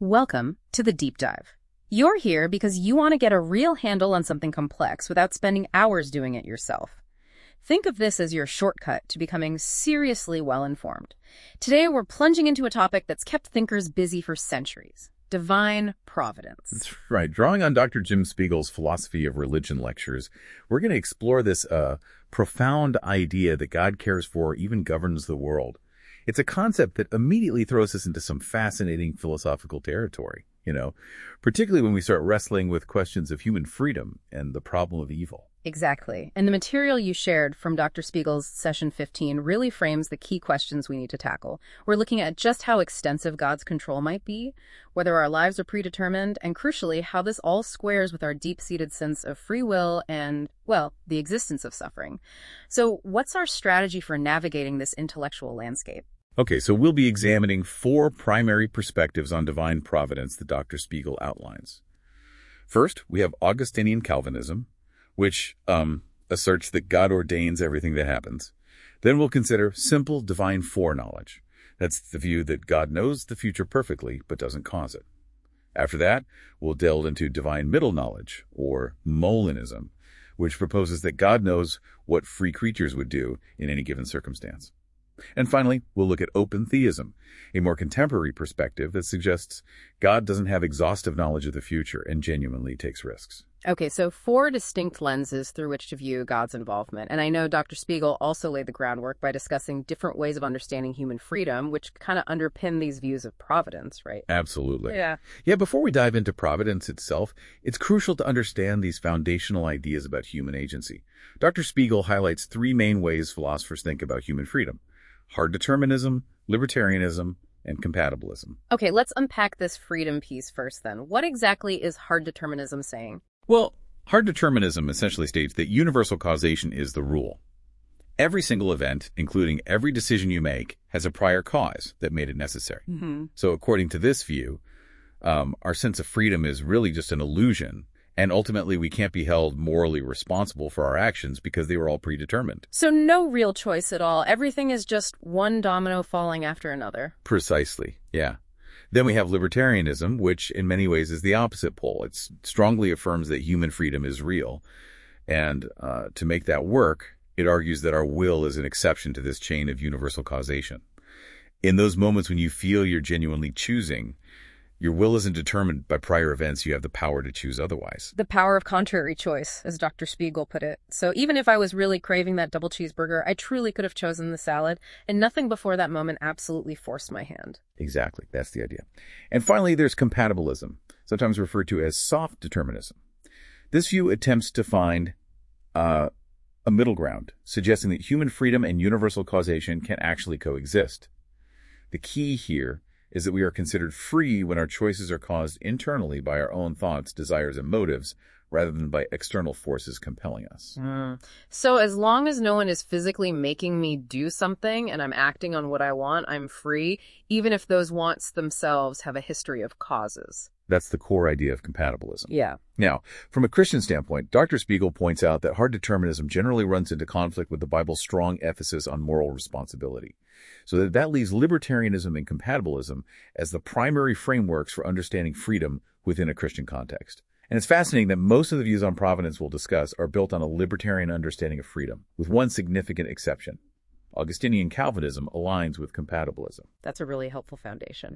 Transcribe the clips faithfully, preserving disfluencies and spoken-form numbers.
Welcome to the Deep Dive. You're here because you want to get a real handle on something complex without spending hours doing it yourself. Think of this as your shortcut to becoming seriously well-informed. Today, we're plunging into a topic that's kept thinkers busy for centuries: divine providence. That's right. Drawing on Doctor Jim Spiegel's philosophy of religion lectures, we're going to explore this uh, profound idea that God cares for, even governs the world. It's a concept that immediately throws us into some fascinating philosophical territory, you know, particularly when we start wrestling with questions of human freedom and the problem of evil. Exactly. And the material you shared from Doctor Spiegel's session fifteen really frames the key questions we need to tackle. We're looking at just how extensive God's control might be, whether our lives are predetermined, and crucially, how this all squares with our deep-seated sense of free will and, well, the existence of suffering. So what's our strategy for navigating this intellectual landscape? Okay, so we'll be examining four primary perspectives on divine providence that Doctor Spiegel outlines. First, we have Augustinian Calvinism, which um, asserts that God ordains everything that happens. Then we'll consider simple divine foreknowledge. That's the view that God knows the future perfectly, but doesn't cause it. After that, we'll delve into divine middle knowledge, or Molinism, which proposes that God knows what free creatures would do in any given circumstance. And finally, we'll look at open theism, a more contemporary perspective that suggests God doesn't have exhaustive knowledge of the future and genuinely takes risks. Okay, so four distinct lenses through which to view God's involvement. And I know Doctor Spiegel also laid the groundwork by discussing different ways of understanding human freedom, which kind of underpin these views of providence, right? Absolutely. Yeah. Yeah, before we dive into providence itself, it's crucial to understand these foundational ideas about human agency. Doctor Spiegel highlights three main ways philosophers think about human freedom: hard determinism, libertarianism, and compatibilism. Okay, let's unpack this freedom piece first then. What exactly is hard determinism saying? Well, hard determinism essentially states that universal causation is the rule. Every single event, including every decision you make, has a prior cause that made it necessary. Mm-hmm. So according to this view, um, our sense of freedom is really just an illusion, and ultimately we can't be held morally responsible for our actions because they were all predetermined. So no real choice at all. Everything is just one domino falling after another. Precisely, yeah. Then we have libertarianism, which in many ways is the opposite pole. It strongly affirms that human freedom is real. And uh, to make that work, it argues that our will is an exception to this chain of universal causation. In those moments when you feel you're genuinely choosing, your will isn't determined by prior events. You have the power to choose otherwise. The power of contrary choice, as Doctor Spiegel put it. So even if I was really craving that double cheeseburger, I truly could have chosen the salad, and nothing before that moment absolutely forced my hand. Exactly. That's the idea. And finally, there's compatibilism, sometimes referred to as soft determinism. This view attempts to find uh, a middle ground, suggesting that human freedom and universal causation can actually coexist. The key here is that we are considered free when our choices are caused internally by our own thoughts, desires, and motives, rather than by external forces compelling us. Mm. So as long as no one is physically making me do something and I'm acting on what I want, I'm free, even if those wants themselves have a history of causes. That's the core idea of compatibilism. Yeah. Now, from a Christian standpoint, Doctor Spiegel points out that hard determinism generally runs into conflict with the Bible's strong emphasis on moral responsibility. So that, that leaves libertarianism and compatibilism as the primary frameworks for understanding freedom within a Christian context. And it's fascinating that most of the views on providence we'll discuss are built on a libertarian understanding of freedom, with one significant exception. Augustinian Calvinism aligns with compatibilism. That's a really helpful foundation.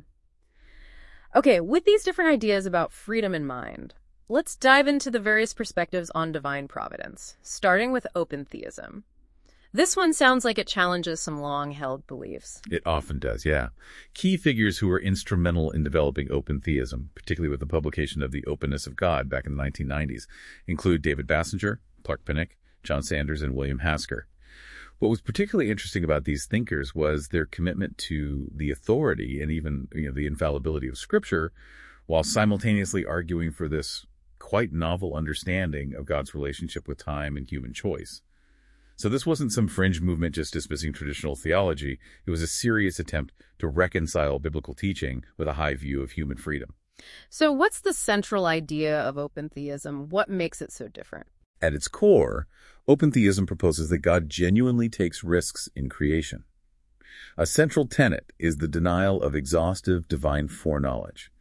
Okay, with these different ideas about freedom in mind, let's dive into the various perspectives on divine providence, starting with open theism. This one sounds like it challenges some long-held beliefs. It often does, yeah. Key figures who were instrumental in developing open theism, particularly with the publication of The Openness of God back in the nineteen nineties, include David Bassinger, Clark Pinnock, John Sanders, and William Hasker. What was particularly interesting about these thinkers was their commitment to the authority and even, you know, the infallibility of Scripture, while simultaneously arguing for this quite novel understanding of God's relationship with time and human choice. So this wasn't some fringe movement just dismissing traditional theology. It was a serious attempt to reconcile biblical teaching with a high view of human freedom. So what's the central idea of open theism? What makes it so different? At its core, open theism proposes that God genuinely takes risks in creation. A central tenet is the denial of exhaustive divine foreknowledge.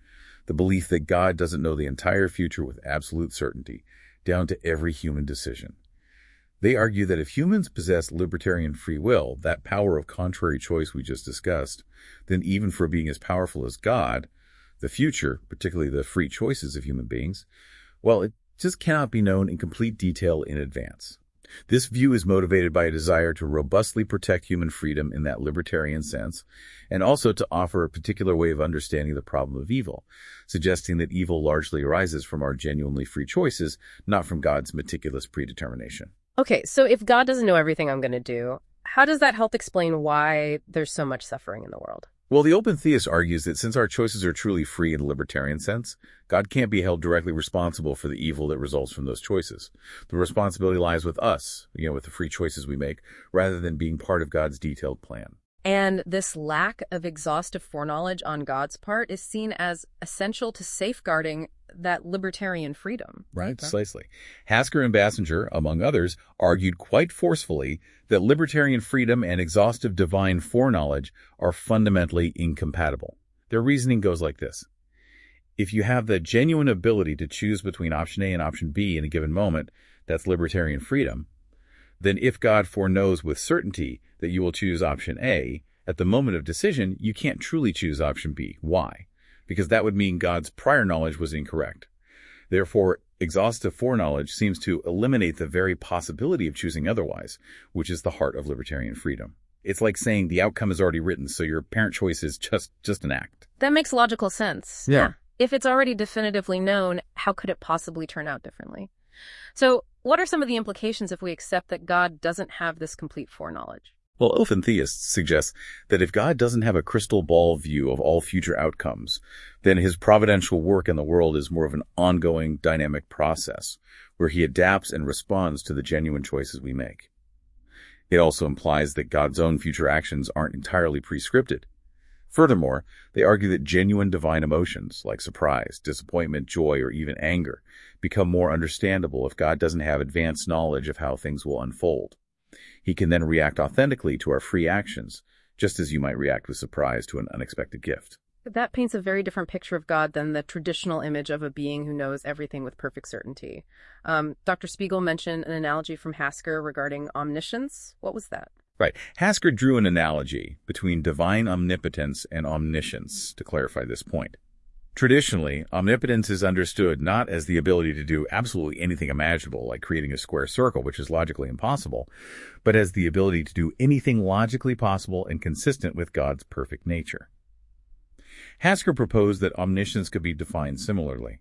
the belief that God doesn't know the entire future with absolute certainty, down to every human decision. They argue that if humans possess libertarian free will, that power of contrary choice we just discussed, then even for being as powerful as God, the future, particularly the free choices of human beings, well, it just cannot be known in complete detail in advance. This view is motivated by a desire to robustly protect human freedom in that libertarian sense, and also to offer a particular way of understanding the problem of evil, suggesting that evil largely arises from our genuinely free choices, not from God's meticulous predetermination. Okay, so if God doesn't know everything I'm going to do, how does that help explain why there's so much suffering in the world? Well, the open theist argues that since our choices are truly free in the libertarian sense, God can't be held directly responsible for the evil that results from those choices. The responsibility lies with us, you know, with the free choices we make, rather than being part of God's detailed plan. And this lack of exhaustive foreknowledge on God's part is seen as essential to safeguarding that libertarian freedom. Right, precisely. Hasker and Bassinger, among others, argued quite forcefully that libertarian freedom and exhaustive divine foreknowledge are fundamentally incompatible. Their reasoning goes like this. If you have the genuine ability to choose between option A and option B in a given moment, that's libertarian freedom, then if God foreknows with certainty that you will choose option A, at the moment of decision, you can't truly choose option B. Why? Because that would mean God's prior knowledge was incorrect. Therefore, exhaustive foreknowledge seems to eliminate the very possibility of choosing otherwise, which is the heart of libertarian freedom. It's like saying the outcome is already written, so your apparent choice is just, just an act. That makes logical sense. Yeah. If it's already definitively known, how could it possibly turn out differently? So, what are some of the implications if we accept that God doesn't have this complete foreknowledge? Well, open theists suggest that if God doesn't have a crystal ball view of all future outcomes, then his providential work in the world is more of an ongoing, dynamic process, where he adapts and responds to the genuine choices we make. It also implies that God's own future actions aren't entirely prescripted. Furthermore, they argue that genuine divine emotions, like surprise, disappointment, joy, or even anger, become more understandable if God doesn't have advanced knowledge of how things will unfold. He can then react authentically to our free actions, just as you might react with surprise to an unexpected gift. That paints a very different picture of God than the traditional image of a being who knows everything with perfect certainty. Um, Doctor Spiegel mentioned an analogy from Hasker regarding omniscience. What was that? Right. Hasker drew an analogy between divine omnipotence and omniscience to clarify this point. Traditionally, omnipotence is understood not as the ability to do absolutely anything imaginable, like creating a square circle, which is logically impossible, but as the ability to do anything logically possible and consistent with God's perfect nature. Hasker proposed that omniscience could be defined similarly.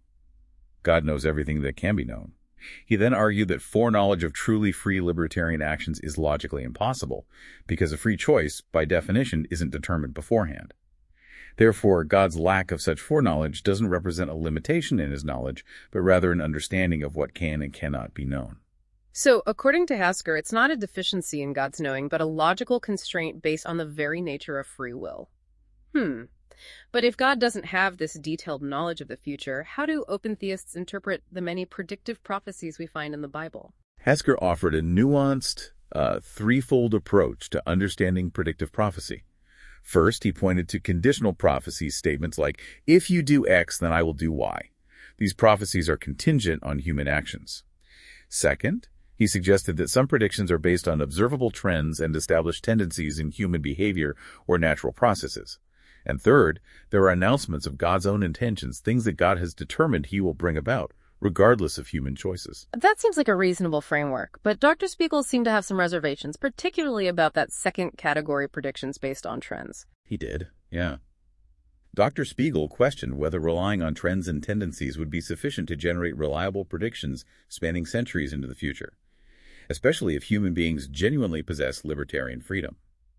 God knows everything that can be known. He then argued that foreknowledge of truly free libertarian actions is logically impossible, because a free choice, by definition, isn't determined beforehand. Therefore, God's lack of such foreknowledge doesn't represent a limitation in his knowledge, but rather an understanding of what can and cannot be known. So, according to Hasker, it's not a deficiency in God's knowing, but a logical constraint based on the very nature of free will. Hmm. But if God doesn't have this detailed knowledge of the future, how do open theists interpret the many predictive prophecies we find in the Bible? Hasker offered a nuanced, uh, threefold approach to understanding predictive prophecy. First, he pointed to conditional prophecy statements like, if you do X, then I will do Y. These prophecies are contingent on human actions. Second, he suggested that some predictions are based on observable trends and established tendencies in human behavior or natural processes. And third, there are announcements of God's own intentions, things that God has determined he will bring about, regardless of human choices. That seems like a reasonable framework, but Doctor Spiegel seemed to have some reservations, particularly about that second category predictions based on trends. He did, yeah. Doctor Spiegel questioned whether relying on trends and tendencies would be sufficient to generate reliable predictions spanning centuries into the future, especially if human beings genuinely possess libertarian freedom.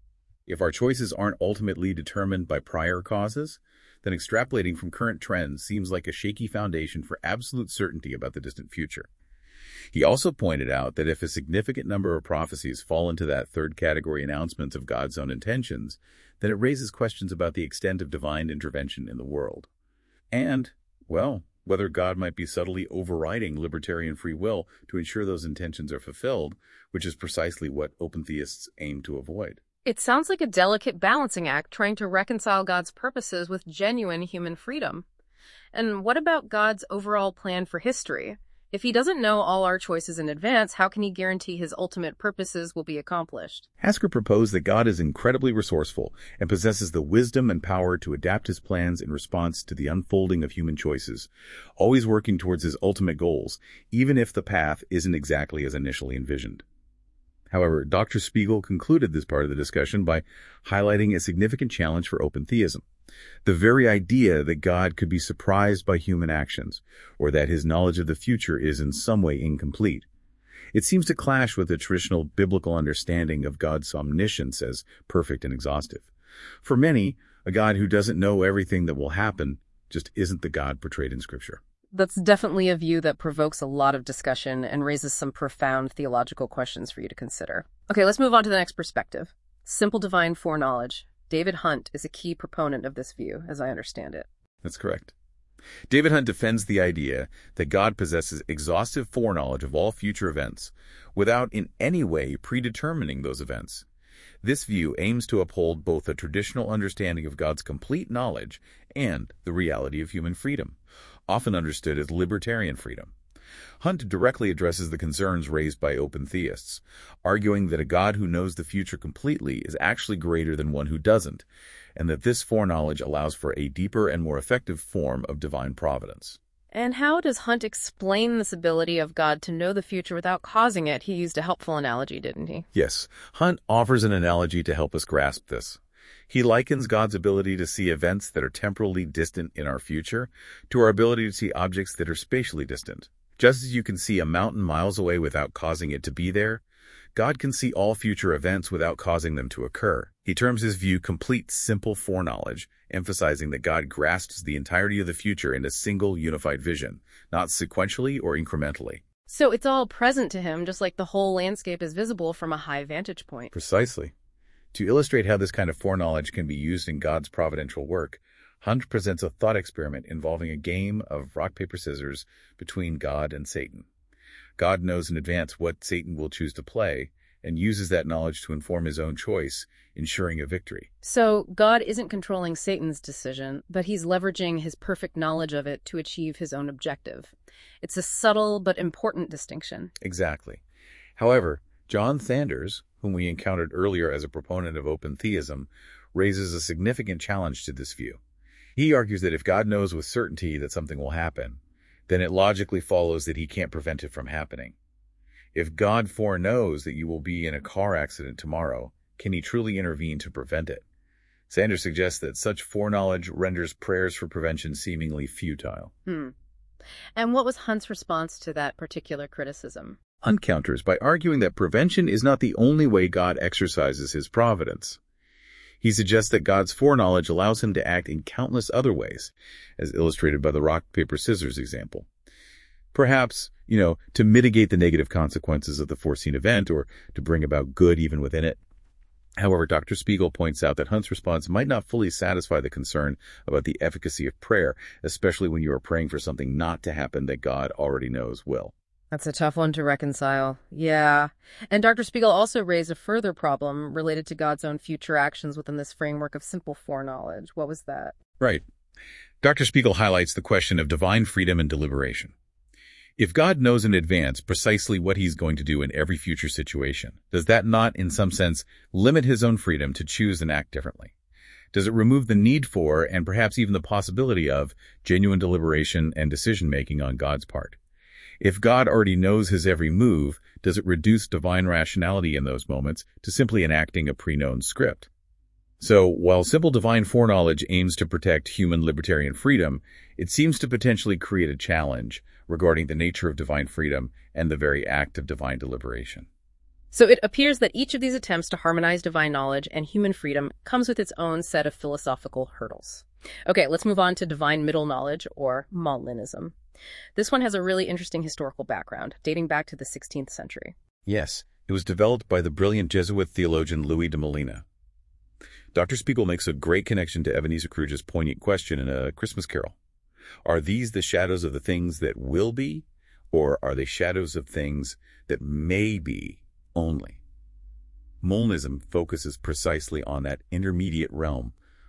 If our choices aren't ultimately determined by prior causes, then extrapolating from current trends seems like a shaky foundation for absolute certainty about the distant future. He also pointed out that if a significant number of prophecies fall into that third category announcements of God's own intentions, then it raises questions about the extent of divine intervention in the world. And, well, whether God might be subtly overriding libertarian free will to ensure those intentions are fulfilled, which is precisely what open theists aim to avoid. It sounds like a delicate balancing act trying to reconcile God's purposes with genuine human freedom. And what about God's overall plan for history? If he doesn't know all our choices in advance, how can he guarantee his ultimate purposes will be accomplished? Hasker proposed that God is incredibly resourceful and possesses the wisdom and power to adapt his plans in response to the unfolding of human choices, always working towards his ultimate goals, even if the path isn't exactly as initially envisioned. However, Doctor Spiegel concluded this part of the discussion by highlighting a significant challenge for open theism. The very idea that God could be surprised by human actions, or that his knowledge of the future is in some way incomplete. It seems to clash with the traditional biblical understanding of God's omniscience as perfect and exhaustive. For many, a God who doesn't know everything that will happen just isn't the God portrayed in Scripture. That's definitely a view that provokes a lot of discussion and raises some profound theological questions for you to consider. Okay, let's move on to the next perspective. Simple divine foreknowledge. David Hunt is a key proponent of this view, as I understand it. That's correct. David Hunt defends the idea that God possesses exhaustive foreknowledge of all future events, without in any way predetermining those events. This view aims to uphold both a traditional understanding of God's complete knowledge and the reality of human freedom, often understood as libertarian freedom. Hunt directly addresses the concerns raised by open theists, arguing that a God who knows the future completely is actually greater than one who doesn't, and that this foreknowledge allows for a deeper and more effective form of divine providence. And how does Hunt explain this ability of God to know the future without causing it? He used a helpful analogy, didn't he? Yes, Hunt offers an analogy to help us grasp this. He likens God's ability to see events that are temporally distant in our future to our ability to see objects that are spatially distant. Just as you can see a mountain miles away without causing it to be there, God can see all future events without causing them to occur. He terms his view complete simple foreknowledge, emphasizing that God grasps the entirety of the future in a single unified vision, not sequentially or incrementally. So it's all present to him, just like the whole landscape is visible from a high vantage point. Precisely. To illustrate how this kind of foreknowledge can be used in God's providential work, Hunt presents a thought experiment involving a game of rock, paper, scissors between God and Satan. God knows in advance what Satan will choose to play and uses that knowledge to inform his own choice, ensuring a victory. So God isn't controlling Satan's decision, but he's leveraging his perfect knowledge of it to achieve his own objective. It's a subtle but important distinction. Exactly. However, John Sanders, whom we encountered earlier as a proponent of open theism, raises a significant challenge to this view. He argues that if God knows with certainty that something will happen, then it logically follows that he can't prevent it from happening. If God foreknows that you will be in a car accident tomorrow, can he truly intervene to prevent it? Sanders suggests that such foreknowledge renders prayers for prevention seemingly futile. Hmm. And what was Hunt's response to that particular criticism? Hunt counters by arguing that prevention is not the only way God exercises his providence. He suggests that God's foreknowledge allows him to act in countless other ways, as illustrated by the rock, paper, scissors example. Perhaps, you know, to mitigate the negative consequences of the foreseen event or to bring about good even within it. However, Doctor Spiegel points out that Hunt's response might not fully satisfy the concern about the efficacy of prayer, especially when you are praying for something not to happen that God already knows will. That's a tough one to reconcile. Yeah. And Doctor Spiegel also raised a further problem related to God's own future actions within this framework of simple foreknowledge. What was that? Right. Doctor Spiegel highlights the question of divine freedom and deliberation. If God knows in advance precisely what he's going to do in every future situation, does that not, in some sense, limit his own freedom to choose and act differently? Does it remove the need for, and perhaps even the possibility of, genuine deliberation and decision-making on God's part? If God already knows his every move, does it reduce divine rationality in those moments to simply enacting a pre-known script? So, while simple divine foreknowledge aims to protect human libertarian freedom, it seems to potentially create a challenge regarding the nature of divine freedom and the very act of divine deliberation. So it appears that each of these attempts to harmonize divine knowledge and human freedom comes with its own set of philosophical hurdles. Okay, let's move on to divine middle knowledge, or Molinism. This one has a really interesting historical background, dating back to the sixteenth century. Yes, it was developed by the brilliant Jesuit theologian Louis de Molina. Doctor Spiegel makes a great connection to Ebenezer Scrooge's poignant question in A Christmas Carol. Are these the shadows of the things that will be, or are they shadows of things that may be only? Molinism focuses precisely on that intermediate realm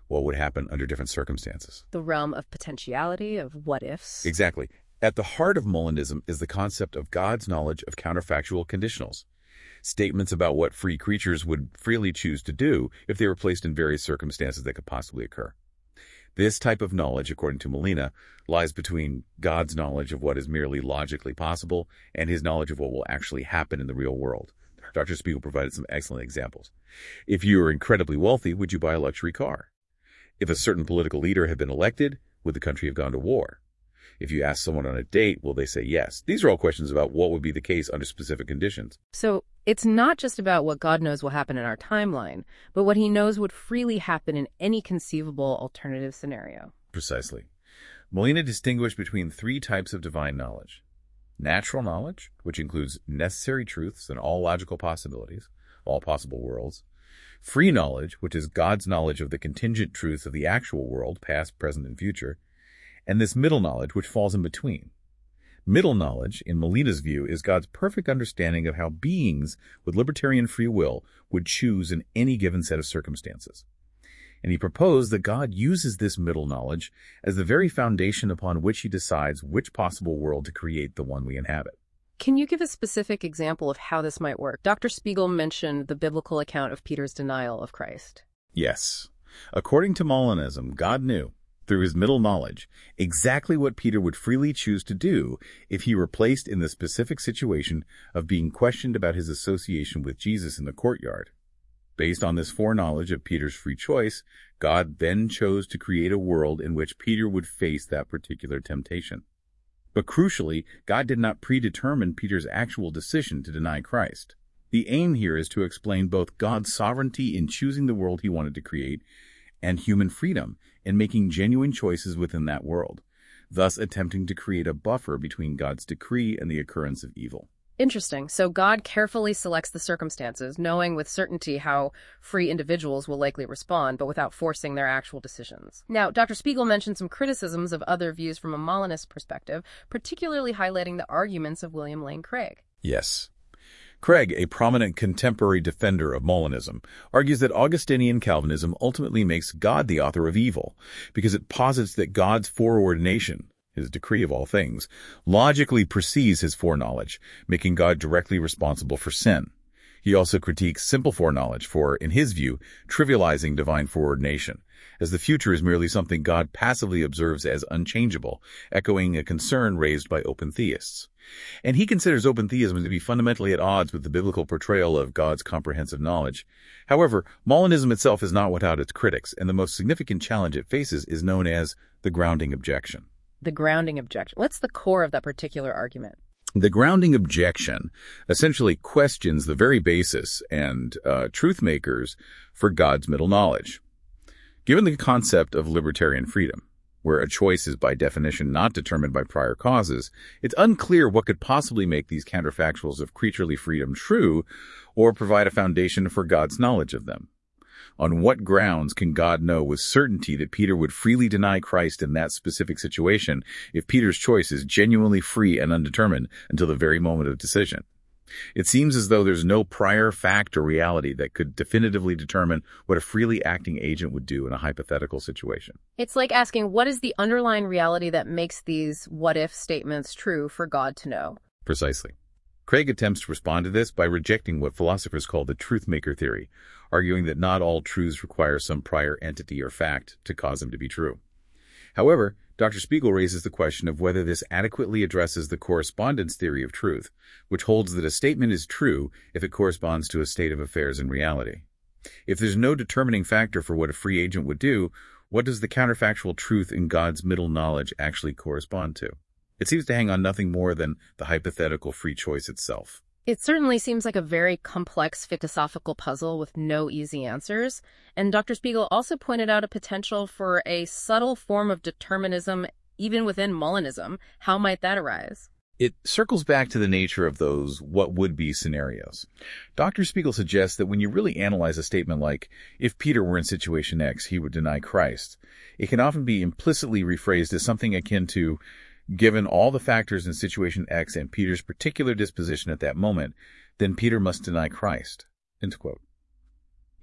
what would happen under different circumstances. The realm of potentiality, of what-ifs. Exactly. At the heart of Molinism is the concept of God's knowledge of counterfactual conditionals, statements about what free creatures would freely choose to do if they were placed in various circumstances that could possibly occur. This type of knowledge, according to Molina, lies between God's knowledge of what is merely logically possible and his knowledge of what will actually happen in the real world. Doctor Spiegel provided some excellent examples. If you were incredibly wealthy, would you buy a luxury car? If a certain political leader had been elected, would the country have gone to war? If you ask someone on a date, will they say yes? These are all questions about what would be the case under specific conditions. So it's not just about what God knows will happen in our timeline, but what he knows would freely happen in any conceivable alternative scenario. Precisely. Molina distinguished between three types of divine knowledge. Natural knowledge, which includes necessary truths and all logical possibilities, all possible worlds. Free knowledge, which is God's knowledge of the contingent truths of the actual world, past, present, and future. And this middle knowledge, which falls in between. Middle knowledge, in Molina's view, is God's perfect understanding of how beings with libertarian free will would choose in any given set of circumstances. And he proposed that God uses this middle knowledge as the very foundation upon which he decides which possible world to create the one we inhabit. Can you give a specific example of how this might work? Doctor Spiegel mentioned the biblical account of Peter's denial of Christ. Yes. According to Molinism, God knew, through his middle knowledge, exactly what Peter would freely choose to do if he were placed in the specific situation of being questioned about his association with Jesus in the courtyard. Based on this foreknowledge of Peter's free choice, God then chose to create a world in which Peter would face that particular temptation. But crucially, God did not predetermine Peter's actual decision to deny Christ. The aim here is to explain both God's sovereignty in choosing the world he wanted to create and human freedom in making genuine choices within that world, thus attempting to create a buffer between God's decree and the occurrence of evil. Interesting. So God carefully selects the circumstances, knowing with certainty how free individuals will likely respond, but without forcing their actual decisions. Now, Doctor Spiegel mentioned some criticisms of other views from a Molinist perspective, particularly highlighting the arguments of William Lane Craig. Yes. Craig, a prominent contemporary defender of Molinism, argues that Augustinian Calvinism ultimately makes God the author of evil, because it posits that God's foreordination, his decree of all things, logically precedes his foreknowledge, making God directly responsible for sin. He also critiques simple foreknowledge for, in his view, trivializing divine foreordination, as the future is merely something God passively observes as unchangeable, echoing a concern raised by open theists. And he considers open theism to be fundamentally at odds with the biblical portrayal of God's comprehensive knowledge. However, Molinism itself is not without its critics, and the most significant challenge it faces is known as the grounding objection. The grounding objection. What's the core of that particular argument? The grounding objection essentially questions the very basis and uh, truth makers for God's middle knowledge. Given the concept of libertarian freedom, where a choice is by definition not determined by prior causes, it's unclear what could possibly make these counterfactuals of creaturely freedom true or provide a foundation for God's knowledge of them. On what grounds can God know with certainty that Peter would freely deny Christ in that specific situation if Peter's choice is genuinely free and undetermined until the very moment of decision? It seems as though there's no prior fact or reality that could definitively determine what a freely acting agent would do in a hypothetical situation. It's like asking, what is the underlying reality that makes these what-if statements true for God to know? Precisely. Craig attempts to respond to this by rejecting what philosophers call the truth-maker theory, arguing that not all truths require some prior entity or fact to cause them to be true. However, Doctor Spiegel raises the question of whether this adequately addresses the correspondence theory of truth, which holds that a statement is true if it corresponds to a state of affairs in reality. If there's no determining factor for what a free agent would do, what does the counterfactual truth in God's middle knowledge actually correspond to? It seems to hang on nothing more than the hypothetical free choice itself. It certainly seems like a very complex philosophical puzzle with no easy answers. And Doctor Spiegel also pointed out a potential for a subtle form of determinism even within Molinism. How might that arise? It circles back to the nature of those what-would-be scenarios. Doctor Spiegel suggests that when you really analyze a statement like, if Peter were in situation X, he would deny Christ, it can often be implicitly rephrased as something akin to, given all the factors in situation X and Peter's particular disposition at that moment, then Peter must deny Christ. End quote.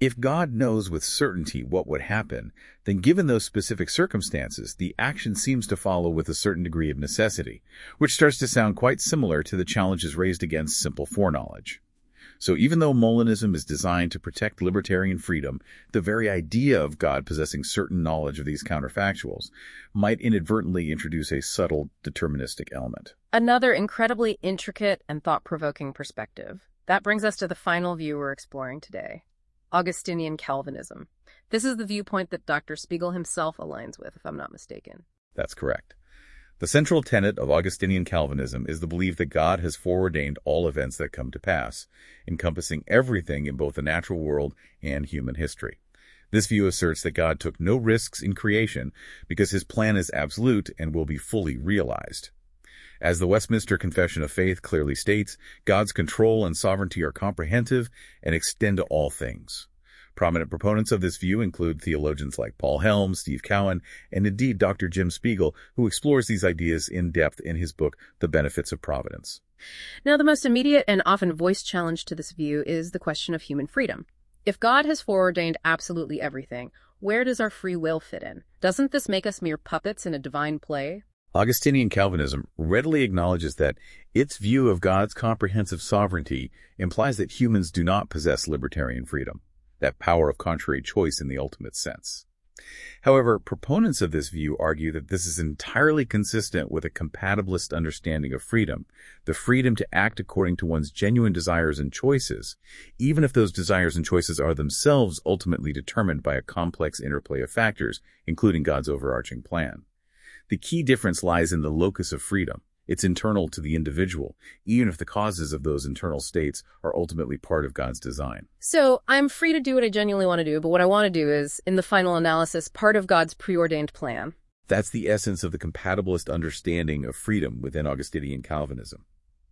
If God knows with certainty what would happen, then given those specific circumstances, the action seems to follow with a certain degree of necessity, which starts to sound quite similar to the challenges raised against simple foreknowledge. So even though Molinism is designed to protect libertarian freedom, the very idea of God possessing certain knowledge of these counterfactuals might inadvertently introduce a subtle deterministic element. Another incredibly intricate and thought-provoking perspective. That brings us to the final view we're exploring today. Augustinian Calvinism. This is the viewpoint that Doctor Spiegel himself aligns with, if I'm not mistaken. That's correct. The central tenet of Augustinian Calvinism is the belief that God has foreordained all events that come to pass, encompassing everything in both the natural world and human history. This view asserts that God took no risks in creation because his plan is absolute and will be fully realized. As the Westminster Confession of Faith clearly states, God's control and sovereignty are comprehensive and extend to all things. Prominent proponents of this view include theologians like Paul Helms, Steve Cowan, and indeed Doctor Jim Spiegel, who explores these ideas in depth in his book, The Benefits of Providence. Now, the most immediate and often voiced challenge to this view is the question of human freedom. If God has foreordained absolutely everything, where does our free will fit in? Doesn't this make us mere puppets in a divine play? Augustinian Calvinism readily acknowledges that its view of God's comprehensive sovereignty implies that humans do not possess libertarian freedom, that power of contrary choice in the ultimate sense. However, proponents of this view argue that this is entirely consistent with a compatibilist understanding of freedom, the freedom to act according to one's genuine desires and choices, even if those desires and choices are themselves ultimately determined by a complex interplay of factors, including God's overarching plan. The key difference lies in the locus of freedom. It's internal to the individual, even if the causes of those internal states are ultimately part of God's design. So I'm free to do what I genuinely want to do, but what I want to do is, in the final analysis, part of God's preordained plan. That's the essence of the compatibilist understanding of freedom within Augustinian Calvinism.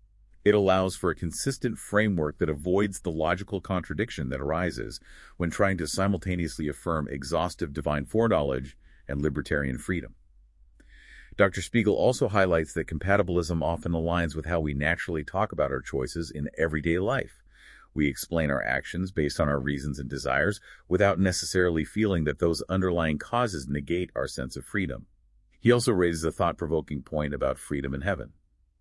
It allows for a consistent framework that avoids the logical contradiction that arises when trying to simultaneously affirm exhaustive divine foreknowledge and libertarian freedom. Doctor Spiegel also highlights that compatibilism often aligns with how we naturally talk about our choices in everyday life. We explain our actions based on our reasons and desires without necessarily feeling that those underlying causes negate our sense of freedom. He also raises a thought-provoking point about freedom in heaven.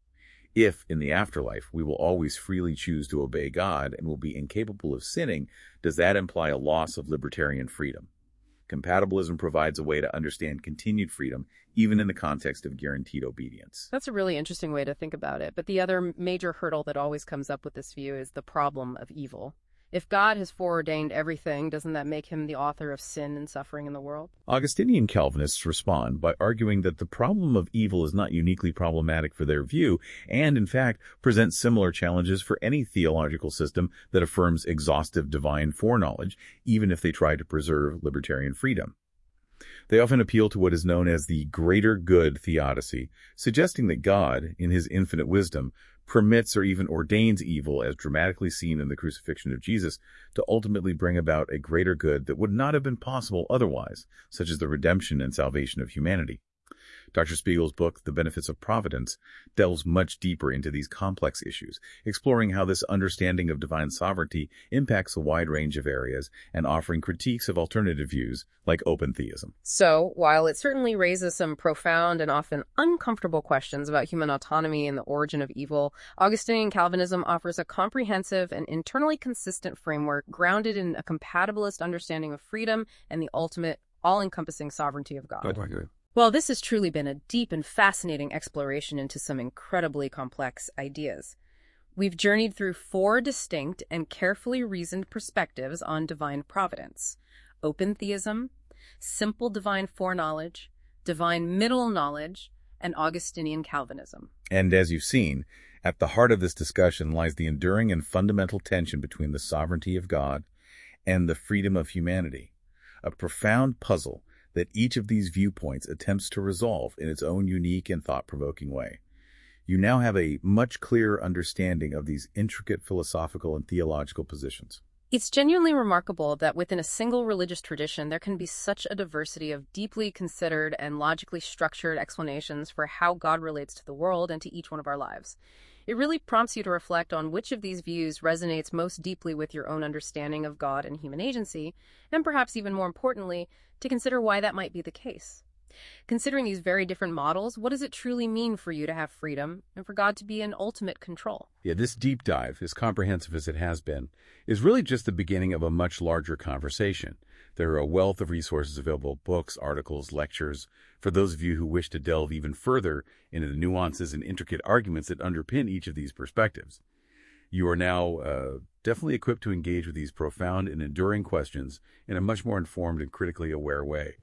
If, in the afterlife, we will always freely choose to obey God and will be incapable of sinning, does that imply a loss of libertarian freedom? Compatibilism provides a way to understand continued freedom, even in the context of guaranteed obedience. That's a really interesting way to think about it. But the other major hurdle that always comes up with this view is the problem of evil. If God has foreordained everything, doesn't that make him the author of sin and suffering in the world? Augustinian Calvinists respond by arguing that the problem of evil is not uniquely problematic for their view, and in fact presents similar challenges for any theological system that affirms exhaustive divine foreknowledge, even if they try to preserve libertarian freedom. They often appeal to what is known as the greater good theodicy, suggesting that God, in his infinite wisdom, permits or even ordains evil, as dramatically seen in the crucifixion of Jesus, to ultimately bring about a greater good that would not have been possible otherwise, such as the redemption and salvation of humanity. Doctor Spiegel's book, The Benefits of Providence, delves much deeper into these complex issues, exploring how this understanding of divine sovereignty impacts a wide range of areas and offering critiques of alternative views like open theism. So, while it certainly raises some profound and often uncomfortable questions about human autonomy and the origin of evil, Augustinian Calvinism offers a comprehensive and internally consistent framework grounded in a compatibilist understanding of freedom and the ultimate, all-encompassing sovereignty of God. Well, this has truly been a deep and fascinating exploration into some incredibly complex ideas. We've journeyed through four distinct and carefully reasoned perspectives on divine providence: open theism, simple divine foreknowledge, divine middle knowledge, and Augustinian Calvinism. And as you've seen, at the heart of this discussion lies the enduring and fundamental tension between the sovereignty of God and the freedom of humanity, a profound puzzle that each of these viewpoints attempts to resolve in its own unique and thought-provoking way. You now have a much clearer understanding of these intricate philosophical and theological positions. It's genuinely remarkable that within a single religious tradition, there can be such a diversity of deeply considered and logically structured explanations for how God relates to the world and to each one of our lives. It really prompts you to reflect on which of these views resonates most deeply with your own understanding of God and human agency, and perhaps even more importantly, to consider why that might be the case. Considering these very different models, what does it truly mean for you to have freedom and for God to be in ultimate control? Yeah, this deep dive, as comprehensive as it has been, is really just the beginning of a much larger conversation. There are a wealth of resources available, books, articles, lectures, for those of you who wish to delve even further into the nuances and intricate arguments that underpin each of these perspectives. You are now uh, definitely equipped to engage with these profound and enduring questions in a much more informed and critically aware way.